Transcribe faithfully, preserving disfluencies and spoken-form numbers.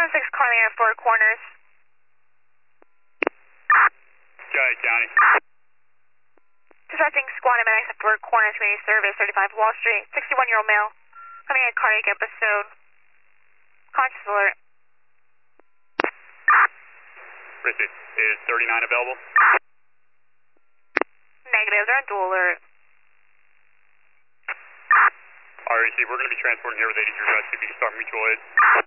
seven six calling at Four Corners. Jay County. Dispatching squad M X at Four Corners Community Service, thirty-five Wall Street, sixty-one-year-old male. Having a cardiac episode. Conscious alert. Richard, is thirty-nine available? Negative, they're on dual alert. Alright, Steve, we're going to be transporting here with eighty-three rescue. If you can start mutual aid.